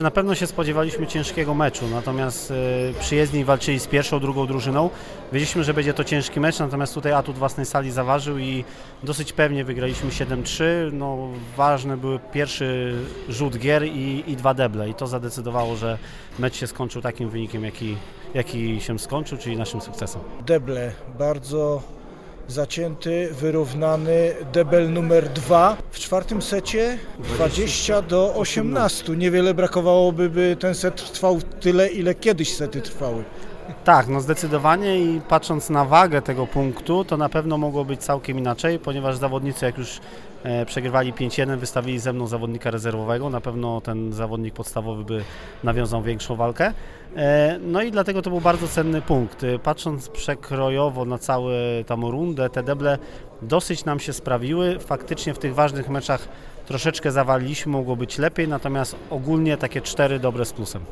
Na pewno się spodziewaliśmy ciężkiego meczu, natomiast przyjezdni walczyli z pierwszą, drugą drużyną. Wiedzieliśmy, że będzie to ciężki mecz, natomiast tutaj atut własnej sali zaważył i dosyć pewnie wygraliśmy 7-3. No, ważny był pierwszy rzut gier i dwa deble i to zadecydowało, że mecz się skończył takim wynikiem, jaki się skończył, czyli naszym sukcesem. Deble bardzo zacięty, wyrównany, debel numer 2. W czwartym secie 20-18. Niewiele brakowałoby, by ten set trwał tyle, ile kiedyś sety trwały. Tak, no zdecydowanie i patrząc na wagę tego punktu, to na pewno mogło być całkiem inaczej, ponieważ zawodnicy jak już przegrywali 5-1, wystawili ze mną zawodnika rezerwowego, na pewno ten zawodnik podstawowy by nawiązał większą walkę. No i dlatego to był bardzo cenny punkt. Patrząc przekrojowo na całą tam rundę, te deble dosyć nam się sprawiły. Faktycznie w tych ważnych meczach troszeczkę zawaliliśmy, mogło być lepiej, natomiast ogólnie takie 4 dobre z plusem.